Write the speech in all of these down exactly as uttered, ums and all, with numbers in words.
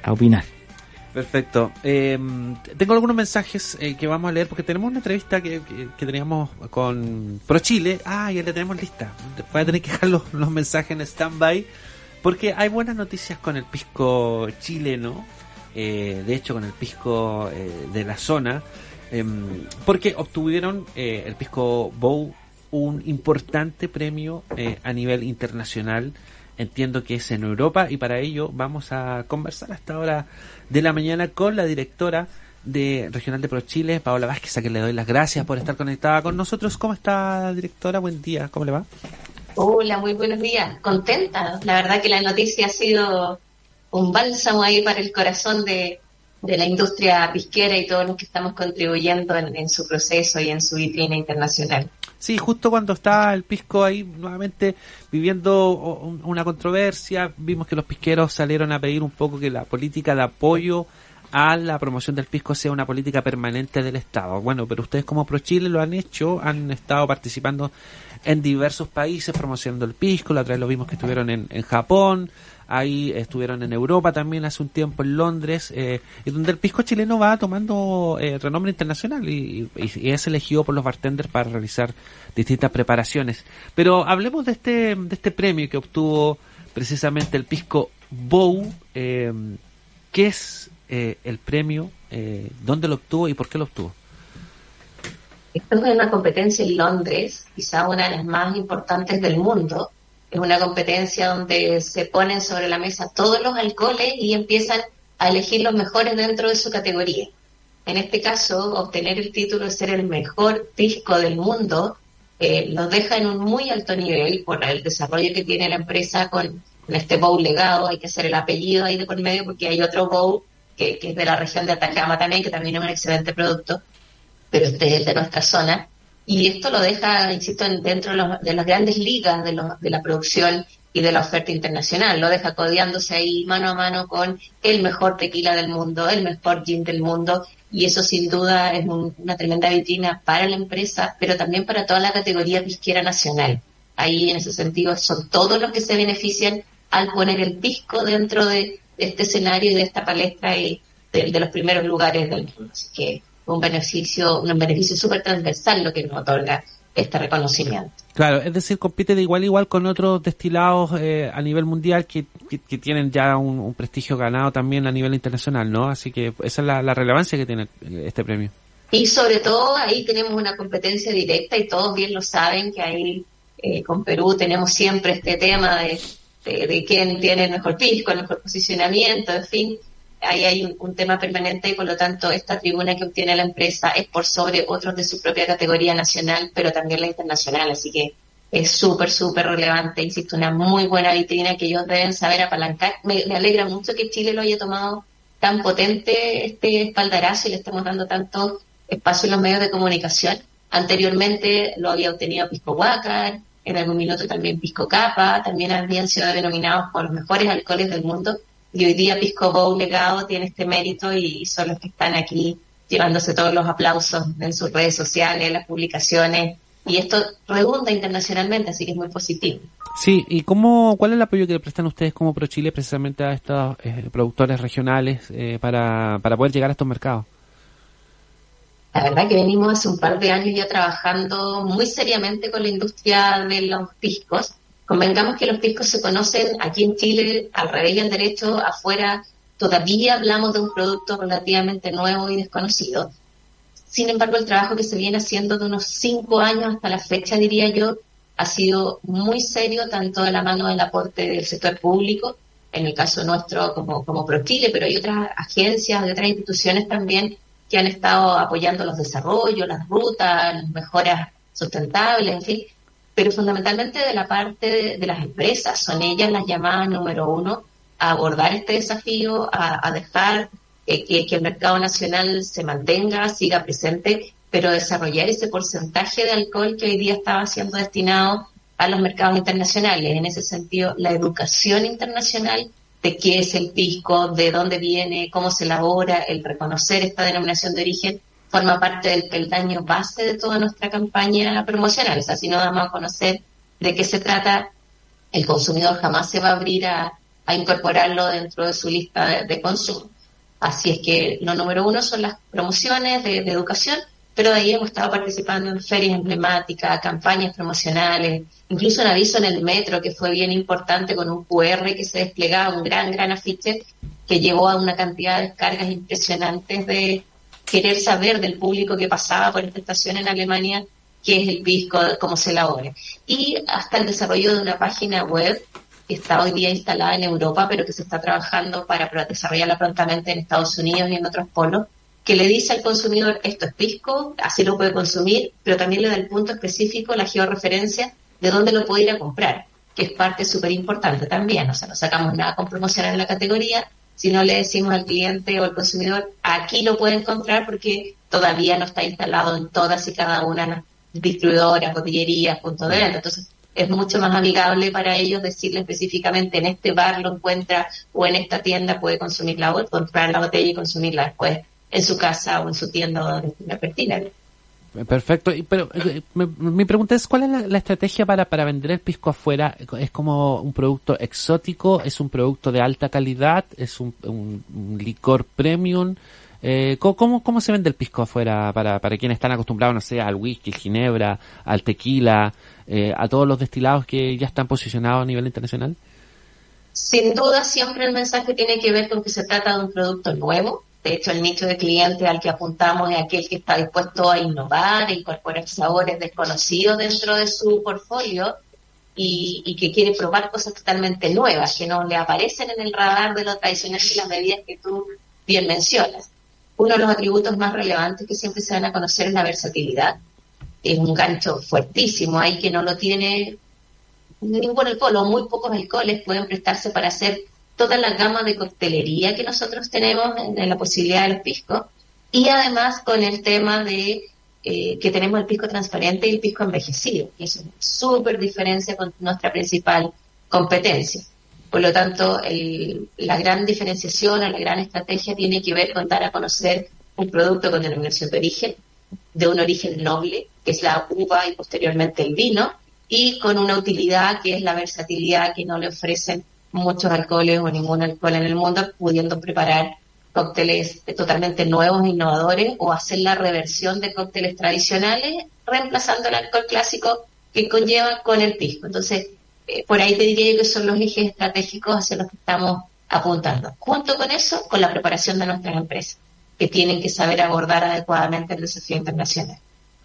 a opinar. Perfecto. Eh, tengo algunos mensajes eh, que vamos a leer porque tenemos una entrevista que, que, que teníamos con ProChile. Ah, ya la tenemos lista. Voy a tener que dejar los, los mensajes en stand-by porque hay buenas noticias con el pisco chileno. Eh, de hecho, con el pisco eh, de la zona. Eh, porque obtuvieron eh, el pisco Bow un importante premio eh, a nivel internacional. Entiendo que es en Europa y para ello vamos a conversar a esta hora de la mañana con la directora de Regional de ProChile, Paola Vázquez, a quien le doy las gracias por estar conectada con nosotros. ¿Cómo está, directora? Buen día, ¿cómo le va? Hola, muy buenos días. Contenta. La verdad que la noticia ha sido un bálsamo ahí para el corazón de, de la industria pisquera y todos los que estamos contribuyendo en, en su proceso y en su vitrina internacional. Sí, justo cuando está el pisco ahí nuevamente viviendo una controversia, vimos que los pisqueros salieron a pedir un poco que la política de apoyo a la promoción del pisco sea una política permanente del Estado. Bueno, pero ustedes como ProChile lo han hecho, han estado participando en diversos países promocionando el pisco. La otra vez lo vimos que estuvieron en, en Japón, ahí estuvieron en Europa también hace un tiempo, en Londres, eh, y donde el pisco chileno va tomando eh, renombre internacional y, y, y es elegido por los bartenders para realizar distintas preparaciones. Pero hablemos de este de este premio que obtuvo precisamente el pisco Bow. Eh, ¿Qué es eh, el premio? Eh, ¿Dónde lo obtuvo y por qué lo obtuvo? Esto es una competencia en Londres, quizá una de las más importantes del mundo. Es una competencia donde se ponen sobre la mesa todos los alcoholes y empiezan a elegir los mejores dentro de su categoría. En este caso, obtener el título de ser el mejor pisco del mundo eh, los deja en un muy alto nivel por el desarrollo que tiene la empresa con, con este Bow legado. Hay que hacer el apellido ahí de por medio porque hay otro Bow que, que es de la región de Atacama también, que también es un excelente producto, pero este es el de nuestra zona. Y esto lo deja, insisto, en, dentro de, los, de las grandes ligas de, lo, de la producción y de la oferta internacional. Lo deja codeándose ahí mano a mano con el mejor tequila del mundo, el mejor gin del mundo, y eso sin duda es un, una tremenda vitrina para la empresa, pero también para toda la categoría pisquera nacional. Ahí, en ese sentido, son todos los que se benefician al poner el pisco dentro de, de este escenario y de esta palestra y de, de los primeros lugares del mundo. Así que un beneficio, un beneficio súper transversal lo que nos otorga este reconocimiento. Claro, es decir, compite de igual a igual con otros destilados eh, a nivel mundial que, que, que tienen ya un, un prestigio ganado también a nivel internacional, ¿no? Así que esa es la, la relevancia que tiene este premio. Y sobre todo ahí tenemos una competencia directa y todos bien lo saben que ahí eh, con Perú tenemos siempre este tema de, de, de quién tiene el mejor pisco, el mejor posicionamiento, en fin. Ahí hay un, un tema permanente y por lo tanto esta tribuna que obtiene la empresa es por sobre otros de su propia categoría nacional, pero también la internacional, así que es súper, súper relevante, insisto, una muy buena vitrina que ellos deben saber apalancar. Me, me alegra mucho que Chile lo haya tomado tan potente este espaldarazo y le estamos dando tanto espacio en los medios de comunicación. Anteriormente lo había obtenido Pisco Huácar, en algún minuto también Pisco Capa, también habían sido denominados por los mejores alcoholes del mundo. Y hoy día Pisco Bow legado tiene este mérito y son los que están aquí llevándose todos los aplausos en sus redes sociales, en las publicaciones, y esto redunda internacionalmente, así que es muy positivo. Sí, ¿y cómo, cuál es el apoyo que le prestan ustedes como ProChile precisamente a estos eh, productores regionales eh, para, para poder llegar a estos mercados? La verdad que venimos hace un par de años ya trabajando muy seriamente con la industria de los piscos. Convengamos que los piscos se conocen aquí en Chile al revés y al derecho, afuera todavía hablamos de un producto relativamente nuevo y desconocido. Sin embargo, el trabajo que se viene haciendo de unos cinco años hasta la fecha, diría yo, ha sido muy serio, tanto de la mano del aporte del sector público, en el caso nuestro como, como ProChile, pero hay otras agencias, de otras instituciones también que han estado apoyando los desarrollos, las rutas, las mejoras sustentables, en fin. Pero fundamentalmente de la parte de, de las empresas, son ellas las llamadas número uno a abordar este desafío, a, a dejar eh, que, que el mercado nacional se mantenga, siga presente, pero desarrollar ese porcentaje de alcohol que hoy día estaba siendo destinado a los mercados internacionales. En ese sentido, la educación internacional de qué es el pisco, de dónde viene, cómo se elabora, el reconocer esta denominación de origen, forma parte del peldaño base de toda nuestra campaña promocional. O sea, si no damos a conocer de qué se trata, el consumidor jamás se va a abrir a, a incorporarlo dentro de su lista de, de consumo. Así es que lo número uno son las promociones de, de educación, pero de ahí hemos estado participando en ferias emblemáticas, campañas promocionales, incluso un aviso en el metro que fue bien importante con un cu erre que se desplegaba, un gran, gran afiche que llevó a una cantidad de descargas impresionantes de querer saber del público que pasaba por esta estación en Alemania qué es el pisco, cómo se elabora. Y hasta el desarrollo de una página web que está hoy día instalada en Europa, pero que se está trabajando para desarrollarla prontamente en Estados Unidos y en otros polos, que le dice al consumidor, esto es pisco, así lo puede consumir, pero también le da el punto específico, la georreferencia de dónde lo puede ir a comprar, que es parte súper importante también. O sea, no sacamos nada con promocionar en la categoría, si no le decimos al cliente o al consumidor, aquí lo puede encontrar porque todavía no está instalado en todas y cada una de las distribuidoras, botillerías, puntos de venta. Entonces, es mucho más amigable para ellos decirle específicamente en este bar lo encuentra o en esta tienda puede consumir la botella, comprar la botella y consumirla después en su casa o en su tienda o en la pertina. Perfecto, pero eh, me, mi pregunta es, ¿cuál es la, la estrategia para, para vender el pisco afuera? ¿Es como un producto exótico? ¿Es un producto de alta calidad? ¿Es un, un, un licor premium? Eh, ¿cómo, ¿Cómo se vende el pisco afuera para, para quienes están acostumbrados, no sé, al whisky, al ginebra, al tequila, eh, a todos los destilados que ya están posicionados a nivel internacional? Sin duda, siempre el mensaje tiene que ver con que se trata de un producto nuevo. De hecho, el nicho de cliente al que apuntamos es aquel que está dispuesto a innovar, a incorporar sabores desconocidos dentro de su portfolio y, y que quiere probar cosas totalmente nuevas, que no le aparecen en el radar de lo tradicional y las medidas que tú bien mencionas. Uno de los atributos más relevantes que siempre se dan a conocer es la versatilidad. Es un gancho fuertísimo ahí que no lo tiene ningún alcohol o muy pocos alcoholes pueden prestarse para hacer toda la gama de coctelería que nosotros tenemos en, en la posibilidad del pisco, y además con el tema de eh, que tenemos el pisco transparente y el pisco envejecido, y eso es una súper diferencia con nuestra principal competencia. Por lo tanto, el, la gran diferenciación o la gran estrategia tiene que ver con dar a conocer un producto con denominación de origen, de un origen noble, que es la uva y posteriormente el vino, y con una utilidad que es la versatilidad que no le ofrecen muchos alcoholes o ningún alcohol en el mundo, pudiendo preparar cócteles totalmente nuevos e innovadores o hacer la reversión de cócteles tradicionales reemplazando el alcohol clásico que conlleva con el pisco. Entonces, eh, por ahí te diría yo que son los ejes estratégicos hacia los que estamos apuntando. Junto con eso, con la preparación de nuestras empresas, que tienen que saber abordar adecuadamente el desafío internacional.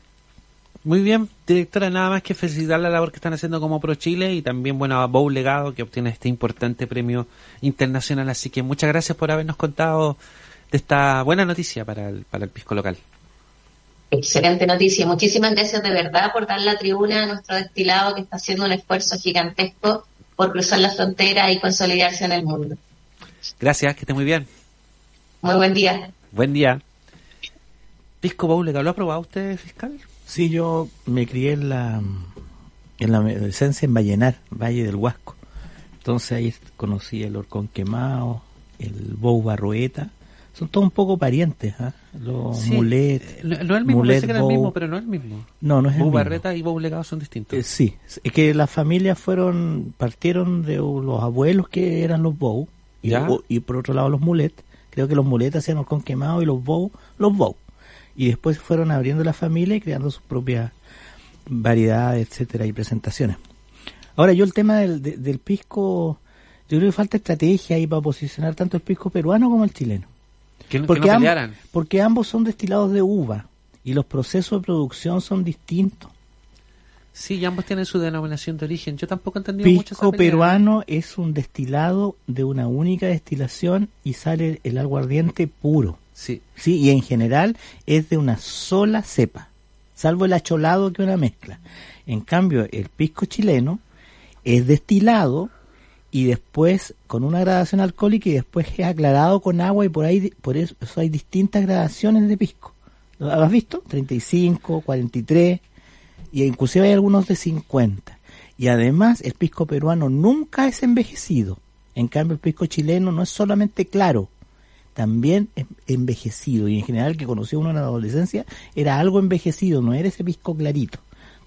Muy bien, directora, nada más que felicitar la labor que están haciendo como Pro Chile y también, bueno, a Bow Legado, que obtiene este importante premio internacional. Así que muchas gracias por habernos contado de esta buena noticia para el, para el pisco local. Excelente noticia. Muchísimas gracias de verdad por dar la tribuna a nuestro destilado que está haciendo un esfuerzo gigantesco por cruzar la frontera y consolidarse en el mundo. Gracias, que esté muy bien. Muy buen día. Buen día. Pisco Bow Legado, ¿lo ha probado usted, fiscal? Sí, yo me crié en la en la adolescencia en Vallenar, Valle del Huasco. Entonces ahí conocí el horcón quemado, el Bow Barrueta. Son todos un poco parientes, ¿eh? Los sí, mulet. No, no es el mismo, pensé que era el mismo, pero no es el mismo. No, no es el mismo. Bow Barreta y Bow Legado son distintos. Eh, sí, es que las familias fueron, partieron de los abuelos que eran los Bow, y, y por otro lado los mulet. Creo que los mulet hacían horcón quemado y los Bow, los Bow. Y después fueron abriendo la familia y creando sus propias variedades, etcétera, y presentaciones. Ahora, yo el tema del, de, del pisco, yo creo que falta estrategia ahí para posicionar tanto el pisco peruano como el chileno. Que no, porque, que no amb- porque ambos son destilados de uva y los procesos de producción son distintos. Sí, y ambos tienen su denominación de origen. Yo tampoco entendí mucho esa Pisco peruano es un destilado de una única destilación y sale el aguardiente puro. Sí. Sí, y en general es de una sola cepa, salvo el acholado que es una mezcla. En cambio, el pisco chileno es destilado y después con una gradación alcohólica y después es aclarado con agua, y por ahí por eso hay distintas gradaciones de pisco. ¿Lo has visto? treinta y cinco, cuarenta y tres, y inclusive hay algunos de cincuenta. Y además el pisco peruano nunca es envejecido. En cambio, el pisco chileno no es solamente claro, también es envejecido, y en general el que conocía uno en la adolescencia era algo envejecido, no era ese pisco clarito.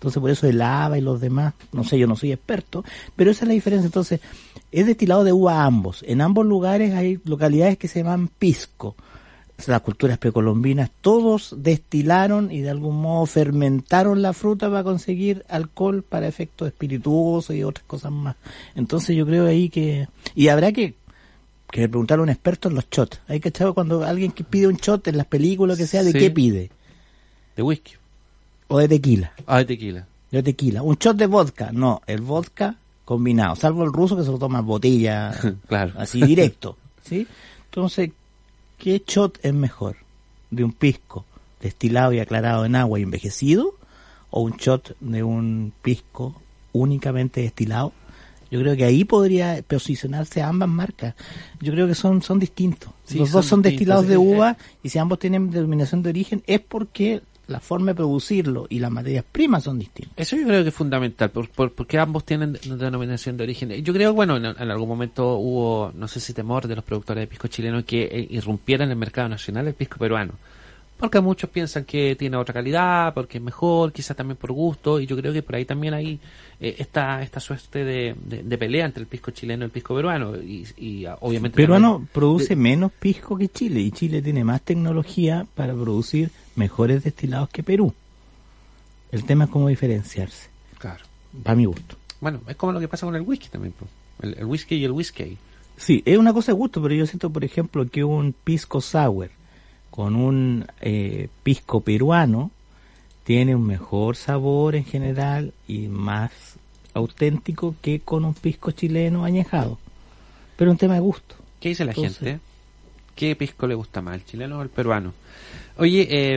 Entonces por eso el Ava y los demás, no sé, yo no soy experto, pero esa es la diferencia. Entonces es destilado de uva ambos. En ambos lugares hay localidades que se llaman pisco. Las culturas precolombinas, todos destilaron y de algún modo fermentaron la fruta para conseguir alcohol para efectos espirituosos y otras cosas más. Entonces yo creo ahí que... Y habrá que, que preguntarle a un experto en los shots. Hay que saber cuando alguien que pide un shot en las películas, que sea, ¿de Sí. qué pide? De whisky. O de tequila. Ah, de tequila. De tequila. Un shot de vodka. No, el vodka combinado. Salvo el ruso que se lo toma en botella, Claro. así directo. ¿Sí? Entonces, ¿qué shot es mejor? ¿De un pisco destilado y aclarado en agua y envejecido? ¿O un shot de un pisco únicamente destilado? Yo creo que ahí podría posicionarse ambas marcas. Yo creo que son, son distintos. Sí, Los son dos son distintos, destilados de sí. uva, y si ambos tienen denominación de origen es porque la forma de producirlo y las materias primas son distintas. Eso yo creo que es fundamental, por, por, porque ambos tienen de- denominación de origen. Yo creo, bueno, en, en algún momento hubo, no sé si temor de los productores de pisco chilenos que eh, irrumpieran en el mercado nacional el pisco peruano. Porque muchos piensan que tiene otra calidad, porque es mejor, quizás también por gusto, y yo creo que por ahí también hay eh, esta, esta suerte de, de, de pelea entre el pisco chileno y el pisco peruano, y, y ah, obviamente... Peruano también- produce de- menos pisco que Chile, y Chile tiene más tecnología para producir mejores destilados que Perú. El tema es cómo diferenciarse, Claro. para mi gusto. Bueno, es como lo que pasa con el whisky también, po. El, el whisky y el whisky. Sí, es una cosa de gusto, pero yo siento, por ejemplo, que un pisco sour con un eh, pisco peruano tiene un mejor sabor en general y más auténtico que con un pisco chileno añejado. Pero es un tema de gusto. ¿Qué dice la Entonces- gente? ¿Qué pisco le gusta más, el chileno o el peruano? Oye, eh,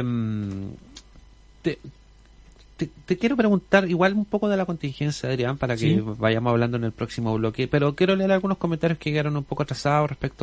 te, te, te quiero preguntar igual un poco de la contingencia, Adrián, para que Sí. vayamos hablando en el próximo bloque, pero quiero leer algunos comentarios que quedaron un poco atrasados respecto